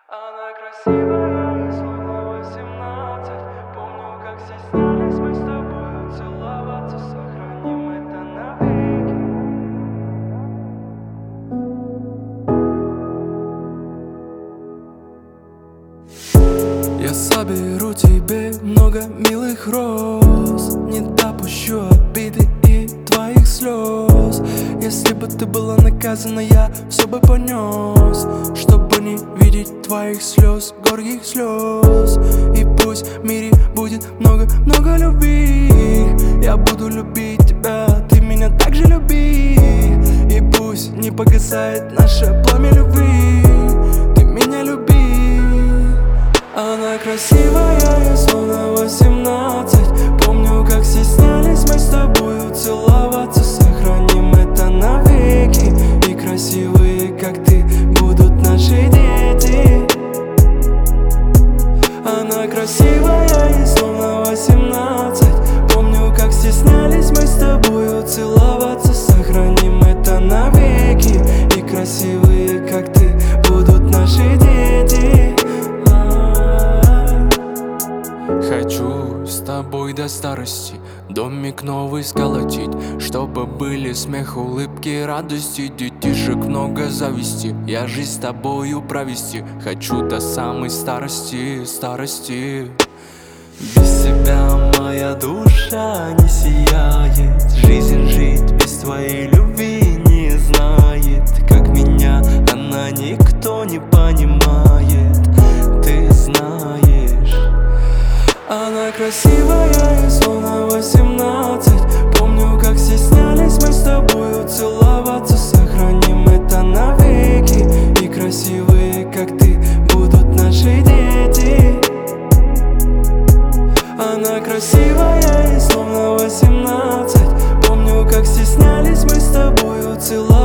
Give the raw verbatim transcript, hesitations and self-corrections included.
Она красивая, словно восемнадцать. Помню, как стеснялись мы с тобою целоваться. Сохраним это навеки. Я соберу тебе много милых роз, не допущу обиды и твоих слез. Если бы ты была наказана, я все бы понес, чтобы не видеть твоих слез, горьких слез. И пусть в мире будет много-много любви, я буду любить тебя, ты меня так же люби. И пусть не погасает наше пламя любви, ты меня люби. Она красивая, словно восемнадцать. Помню, как стеснялись мы с тобою целоваться. Сохраним это навеки. И красивые, как ты, будут наши дети. Она красивая, словно восемнадцать. Помню, как стеснялись мы с тобою целоваться. Сохраним это навеки. И красивые, как ты, будут наши дети. Хочу с тобой до старости домик новый сколотить, чтобы были смех, улыбки, радости, детишек много завести. Я жизнь с тобою провести хочу до самой старости, старости. Без тебя моя душа не сияет, жизнь жить без твоей любви не знает. Как меня она никто не понимает, ты знаешь. Она красивая, словно восемнадцать. Помню, как стеснялись мы с тобою целоваться. Сохраним это навеки. И красивые, как ты, будут наши дети. Она красивая, словно восемнадцать. Помню, как стеснялись мы с тобою целоваться.